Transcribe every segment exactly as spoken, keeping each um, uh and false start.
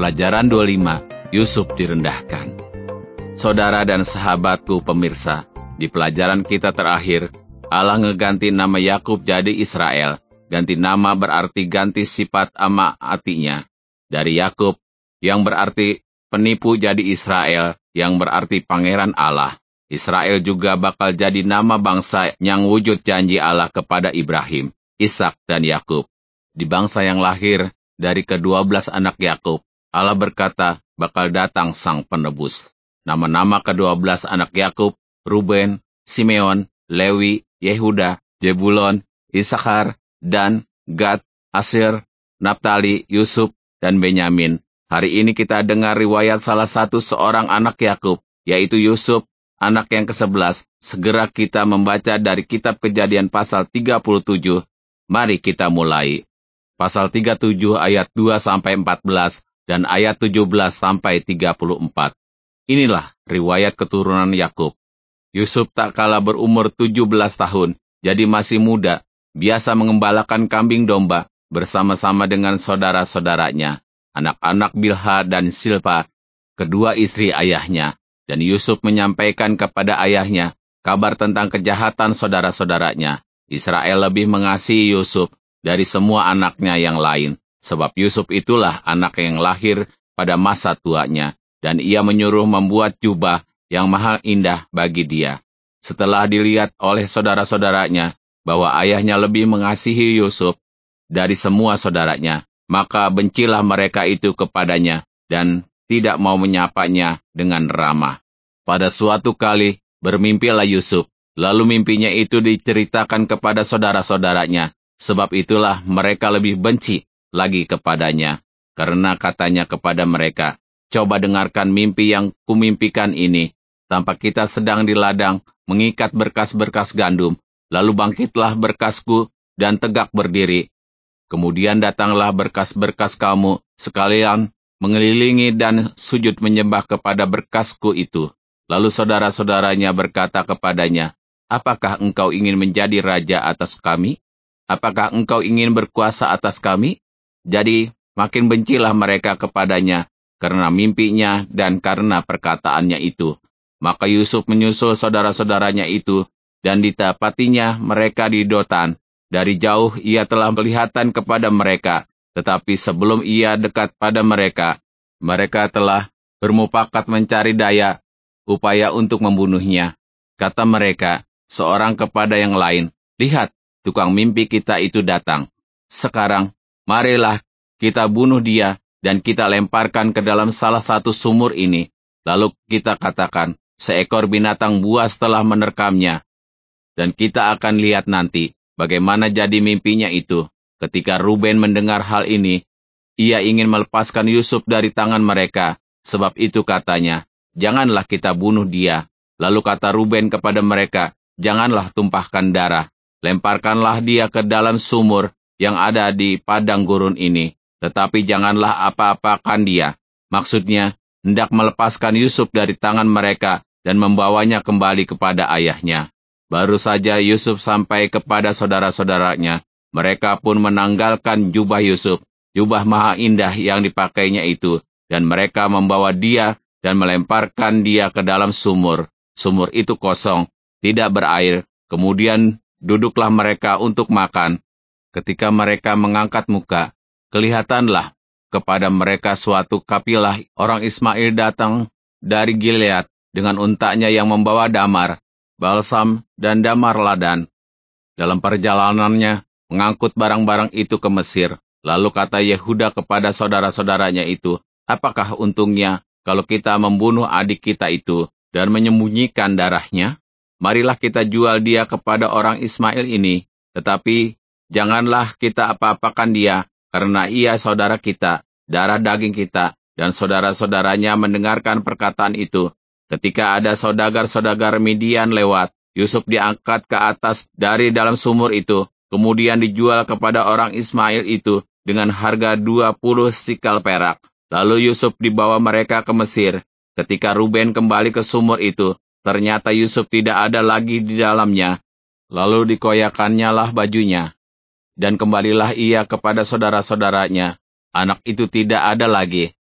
Pelajaran dua puluh lima, Yusuf direndahkan. Saudara dan sahabatku pemirsa, di pelajaran kita terakhir, Allah ngeganti nama Yakub jadi Israel. Ganti nama berarti ganti sifat ama artinya. Dari Yakub, yang berarti penipu, jadi Israel, yang berarti pangeran Allah. Israel juga bakal jadi nama bangsa yang wujud janji Allah kepada Ibrahim, Ishak, dan Yakub. Di bangsa yang lahir dari kedua belas anak Yakub, Allah berkata bakal datang sang penebus. Nama-nama kedua belas anak Yakub, Ruben, Simeon, Lewi, Yehuda, Jebulon, Isakar, Dan, Gad, Asir, Naftali, Yusuf, dan Benyamin. Hari ini kita dengar riwayat salah satu seorang anak Yakub, yaitu Yusuf, anak yang kesebelas. Segera kita membaca dari kitab Kejadian pasal tiga puluh tujuh. Mari kita mulai. Pasal tiga puluh tujuh ayat dua sampai empat belas dan ayat tujuh belas sampai tiga puluh empat. Inilah riwayat keturunan Yakub. Yusuf tak kalah berumur tujuh belas tahun, jadi masih muda, biasa mengembalakan kambing domba bersama-sama dengan saudara-saudaranya, anak-anak Bilha dan Silpa, kedua istri ayahnya. Dan Yusuf menyampaikan kepada ayahnya kabar tentang kejahatan saudara-saudaranya. Israel lebih mengasihi Yusuf dari semua anaknya yang lain, sebab Yusuf itulah anak yang lahir pada masa tuanya, dan ia menyuruh membuat jubah yang maha indah bagi dia. Setelah dilihat oleh saudara-saudaranya bahwa ayahnya lebih mengasihi Yusuf dari semua saudaranya, maka bencilah mereka itu kepadanya dan tidak mau menyapanya dengan ramah. Pada suatu kali bermimpilah Yusuf, lalu mimpinya itu diceritakan kepada saudara-saudaranya, sebab itulah mereka lebih benci lagi kepadanya, karena katanya kepada mereka, "Coba dengarkan mimpi yang kumimpikan ini. Tampak kita sedang di ladang mengikat berkas-berkas gandum, lalu bangkitlah berkasku dan tegak berdiri. Kemudian datanglah berkas-berkas kamu sekalian mengelilingi dan sujud menyembah kepada berkasku itu." Lalu saudara-saudaranya berkata kepadanya, "Apakah engkau ingin menjadi raja atas kami? Apakah engkau ingin berkuasa atas kami?" Jadi makin bencilah mereka kepadanya karena mimpinya dan karena perkataannya itu. Maka Yusuf menyusul saudara-saudaranya itu, dan didapatinya mereka di Dotan. Dari jauh ia telah kelihatan kepada mereka, tetapi sebelum ia dekat pada mereka, mereka telah bermufakat mencari daya, upaya untuk membunuhnya. Kata mereka, seorang kepada yang lain, "Lihat, tukang mimpi kita itu datang. Sekarang, marilah kita bunuh dia, dan kita lemparkan ke dalam salah satu sumur ini. Lalu kita katakan, seekor binatang buas telah menerkamnya. Dan kita akan lihat nanti bagaimana jadi mimpinya itu." Ketika Ruben mendengar hal ini, ia ingin melepaskan Yusuf dari tangan mereka. Sebab itu katanya, "Janganlah kita bunuh dia." Lalu kata Ruben kepada mereka, "Janganlah tumpahkan darah. Lemparkanlah dia ke dalam sumur yang ada di padang gurun ini. Tetapi janganlah apa-apakan dia." Maksudnya, hendak melepaskan Yusuf dari tangan mereka dan membawanya kembali kepada ayahnya. Baru saja Yusuf sampai kepada saudara-saudaranya, mereka pun menanggalkan jubah Yusuf, jubah maha indah yang dipakainya itu, dan mereka membawa dia dan melemparkan dia ke dalam sumur. Sumur itu kosong, tidak berair. Kemudian duduklah mereka untuk makan. Ketika mereka mengangkat muka, kelihatanlah kepada mereka suatu kapilah orang Ismail datang dari Gilead dengan untanya yang membawa damar, balsam, dan damar ladan. Dalam perjalanannya, mengangkut barang-barang itu ke Mesir. Lalu kata Yehuda kepada saudara-saudaranya itu, "Apakah untungnya kalau kita membunuh adik kita itu dan menyembunyikan darahnya? Marilah kita jual dia kepada orang Ismail ini, tetapi janganlah kita apa-apakan dia, karena ia saudara kita, darah daging kita." Dan saudara-saudaranya mendengarkan perkataan itu. Ketika ada saudagar-saudagar Midian lewat, Yusuf diangkat ke atas dari dalam sumur itu, kemudian dijual kepada orang Ismail itu dengan harga dua puluh sikal perak. Lalu Yusuf dibawa mereka ke Mesir. Ketika Ruben kembali ke sumur itu, ternyata Yusuf tidak ada lagi di dalamnya. Lalu dikoyakannya lah bajunya. Dan kembalilah ia kepada saudara-saudaranya. Anak itu tidak ada lagi.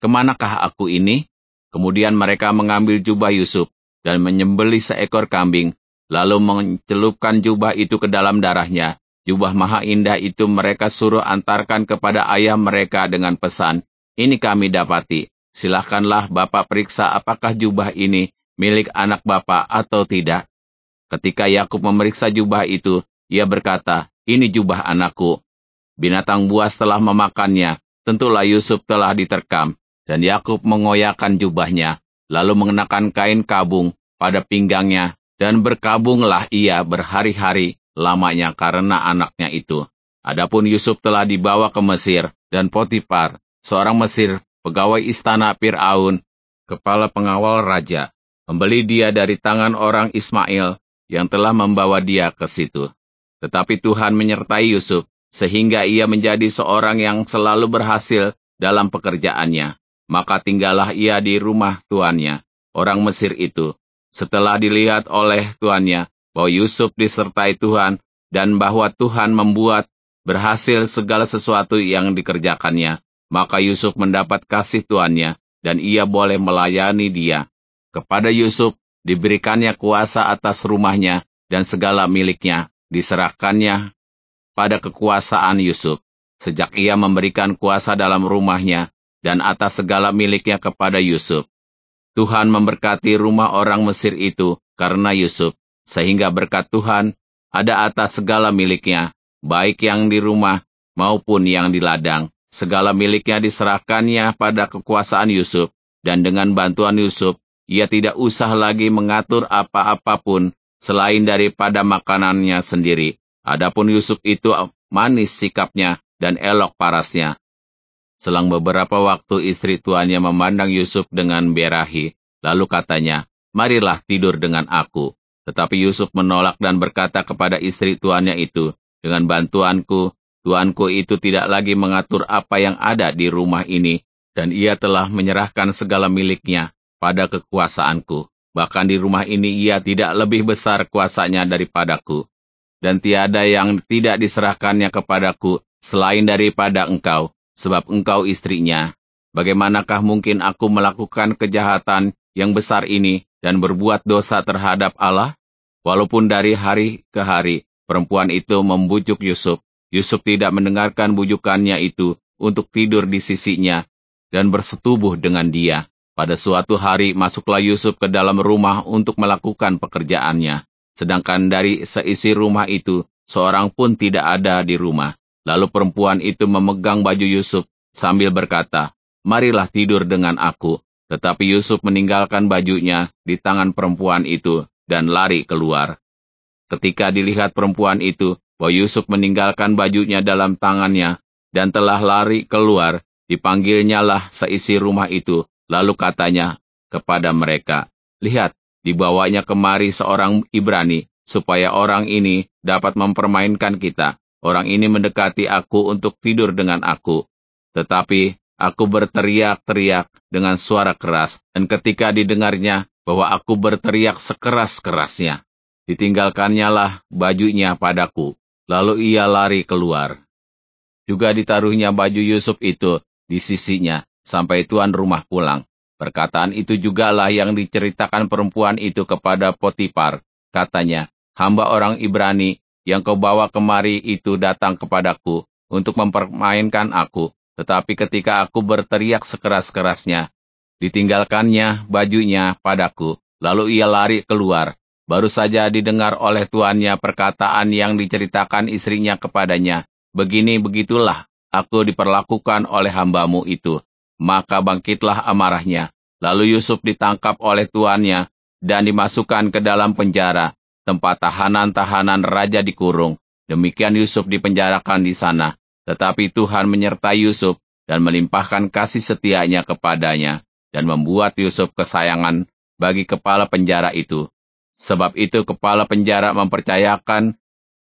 kemanakah aku ini?" Kemudian mereka mengambil jubah Yusuf dan menyembelih seekor kambing, lalu mencelupkan jubah itu ke dalam darahnya. Jubah maha indah itu mereka suruh antarkan kepada ayah mereka dengan pesan, "Ini kami dapati, silahkanlah Bapak periksa apakah jubah ini milik anak Bapak atau tidak." Ketika Yakub memeriksa jubah itu, ia berkata, "Ini jubah anakku." Binatang buas telah memakannya, tentulah Yusuf telah diterkam. Dan Yakub mengoyakkan jubahnya, lalu mengenakan kain kabung pada pinggangnya, dan berkabunglah ia berhari-hari lamanya karena anaknya itu. Adapun Yusuf telah dibawa ke Mesir, dan Potifar, seorang Mesir, pegawai istana Fir'aun, kepala pengawal raja, membeli dia dari tangan orang Ismail yang telah membawa dia ke situ. Tetapi Tuhan menyertai Yusuf, sehingga ia menjadi seorang yang selalu berhasil dalam pekerjaannya. Maka tinggallah ia di rumah tuannya, orang Mesir itu. Setelah dilihat oleh tuannya bahwa Yusuf disertai Tuhan dan bahwa Tuhan membuat berhasil segala sesuatu yang dikerjakannya, maka Yusuf mendapat kasih tuannya dan ia boleh melayani dia. Kepada Yusuf diberikannya kuasa atas rumahnya dan segala miliknya diserahkannya pada kekuasaan Yusuf, sejak ia memberikan kuasa dalam rumahnya dan atas segala miliknya kepada Yusuf. Tuhan memberkati rumah orang Mesir itu karena Yusuf, sehingga berkat Tuhan ada atas segala miliknya, baik yang di rumah maupun yang di ladang. Segala miliknya diserahkannya pada kekuasaan Yusuf, dan dengan bantuan Yusuf, ia tidak usah lagi mengatur apa-apapun selain daripada makanannya sendiri. Adapun Yusuf itu manis sikapnya dan elok parasnya. Selang beberapa waktu istri tuannya memandang Yusuf dengan berahi, lalu katanya, "Marilah tidur dengan aku." Tetapi Yusuf menolak dan berkata kepada istri tuannya itu, "Dengan bantuanku, tuanku itu tidak lagi mengatur apa yang ada di rumah ini, dan ia telah menyerahkan segala miliknya pada kekuasaanku. Bahkan di rumah ini ia tidak lebih besar kuasanya daripadaku. Dan tiada yang tidak diserahkannya kepadaku selain daripada engkau, sebab engkau istrinya. Bagaimanakah mungkin aku melakukan kejahatan yang besar ini dan berbuat dosa terhadap Allah?" Walaupun dari hari ke hari perempuan itu membujuk Yusuf, Yusuf tidak mendengarkan bujukannya itu untuk tidur di sisinya dan bersetubuh dengan dia. Pada suatu hari masuklah Yusuf ke dalam rumah untuk melakukan pekerjaannya, sedangkan dari seisi rumah itu seorang pun tidak ada di rumah. Lalu perempuan itu memegang baju Yusuf sambil berkata, "Marilah tidur dengan aku." Tetapi Yusuf meninggalkan bajunya di tangan perempuan itu dan lari keluar. Ketika dilihat perempuan itu bahwa Yusuf meninggalkan bajunya dalam tangannya dan telah lari keluar, dipanggilnyalah seisi rumah itu, lalu katanya kepada mereka, "Lihat, dibawanya kemari seorang Ibrani, supaya orang ini dapat mempermainkan kita. Orang ini mendekati aku untuk tidur dengan aku." Tetapi aku berteriak-teriak dengan suara keras, dan ketika didengarnya bahwa aku berteriak sekeras-kerasnya, ditinggalkannya lah bajunya padaku, lalu ia lari keluar. Juga ditaruhnya baju Yusuf itu di sisinya, sampai tuan rumah pulang. Perkataan itu jugalah yang diceritakan perempuan itu kepada Potifar. Katanya, "Hamba orang Ibrani yang kau bawa kemari itu datang kepadaku untuk mempermainkan aku, tetapi ketika aku berteriak sekeras-kerasnya, ditinggalkannya bajunya padaku, lalu ia lari keluar." Baru saja didengar oleh tuannya perkataan yang diceritakan istrinya kepadanya, "Begini begitulah aku diperlakukan oleh hambamu itu." Maka bangkitlah amarahnya. Lalu Yusuf ditangkap oleh tuannya dan dimasukkan ke dalam penjara, tempat tahanan-tahanan raja dikurung. Demikian Yusuf dipenjarakan di sana. Tetapi Tuhan menyertai Yusuf dan melimpahkan kasih setianya kepadanya, dan membuat Yusuf kesayangan bagi kepala penjara itu. Sebab itu kepala penjara mempercayakan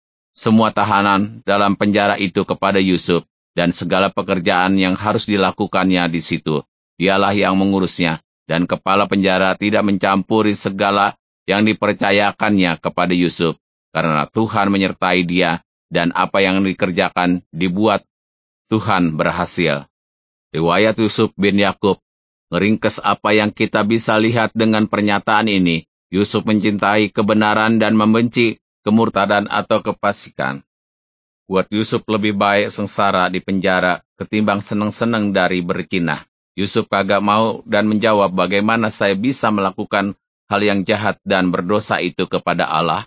semua tahanan dalam penjara itu kepada Yusuf, dan segala pekerjaan yang harus dilakukannya di situ. Dialah yang mengurusnya, dan kepala penjara tidak mencampuri segala yang dipercayakannya kepada Yusuf, karena Tuhan menyertai dia, dan apa yang dikerjakan dibuat Tuhan berhasil. Riwayat Yusuf bin Yakub Ngeringkes apa yang kita bisa lihat dengan pernyataan ini, Yusuf mencintai kebenaran dan membenci kemurtadan atau kefasikan. Buat Yusuf lebih baik sengsara di penjara ketimbang seneng-seneng dari berkinah. Yusuf kagak mau dan menjawab, bagaimana saya bisa melakukan hal yang jahat dan berdosa itu kepada Allah?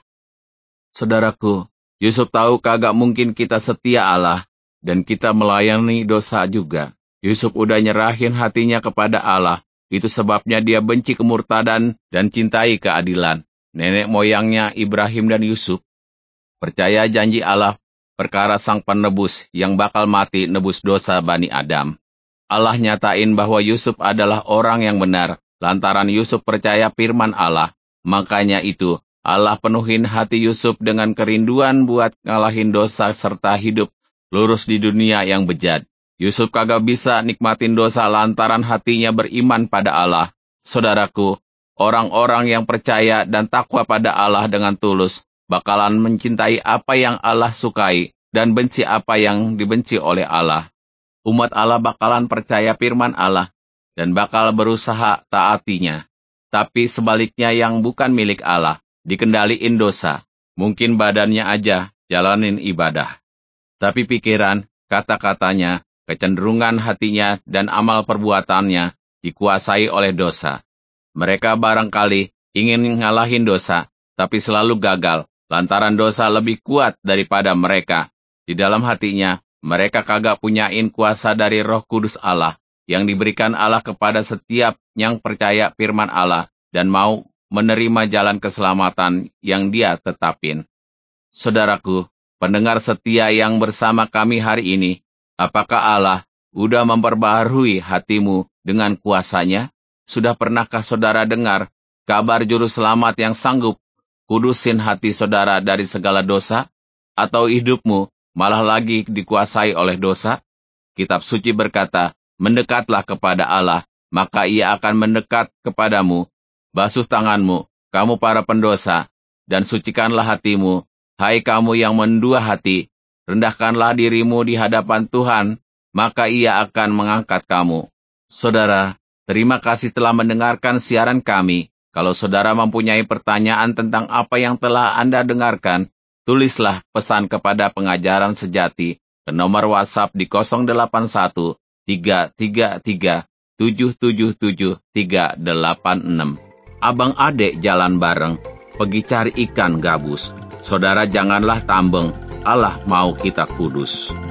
Saudaraku, Yusuf tahu kagak mungkin kita setia Allah dan kita melayani dosa juga. Yusuf udah nyerahin hatinya kepada Allah. Itu sebabnya dia benci kemurtadan dan cintai keadilan. Nenek moyangnya Ibrahim dan Yusuf percaya janji Allah perkara sang penebus yang bakal mati nebus dosa Bani Adam. Allah nyatain bahwa Yusuf adalah orang yang benar, lantaran Yusuf percaya firman Allah. Makanya itu, Allah penuhin hati Yusuf dengan kerinduan buat ngalahin dosa serta hidup lurus di dunia yang bejat. Yusuf kagak bisa nikmatin dosa lantaran hatinya beriman pada Allah. Saudaraku, orang-orang yang percaya dan takwa pada Allah dengan tulus bakalan mencintai apa yang Allah sukai dan benci apa yang dibenci oleh Allah. Umat Allah bakalan percaya firman Allah dan bakal berusaha taatinya. Tapi sebaliknya yang bukan milik Allah, dikendaliin dosa. Mungkin badannya aja jalanin ibadah. Tapi pikiran, kata-katanya, kecenderungan hatinya dan amal perbuatannya dikuasai oleh dosa. Mereka barangkali ingin ngalahin dosa, tapi selalu gagal, lantaran dosa lebih kuat daripada mereka. Di dalam hatinya, mereka kagak punyain kuasa dari Roh Kudus Allah, yang diberikan Allah kepada setiap yang percaya firman Allah, dan mau menerima jalan keselamatan yang Dia tetapin. Saudaraku, pendengar setia yang bersama kami hari ini, apakah Allah udah memperbaharui hatimu dengan kuasanya? Sudah pernahkah saudara dengar kabar juru selamat yang sanggup kudusin hati saudara dari segala dosa? Atau hidupmu malah lagi dikuasai oleh dosa? Kitab suci berkata, mendekatlah kepada Allah, maka Ia akan mendekat kepadamu. Basuh tanganmu, kamu para pendosa, dan sucikanlah hatimu, hai kamu yang mendua hati. Rendahkanlah dirimu di hadapan Tuhan, maka Ia akan mengangkat kamu. Saudara, terima kasih telah mendengarkan siaran kami. Kalau saudara mempunyai pertanyaan tentang apa yang telah Anda dengarkan, tulislah pesan kepada Pengajaran Sejati ke nomor WhatsApp di nol delapan satu tiga tiga tiga tujuh tujuh tujuh tiga delapan enam. Abang adek jalan bareng, pergi cari ikan gabus. Saudara janganlah tambeng, Allah mau kita kudus.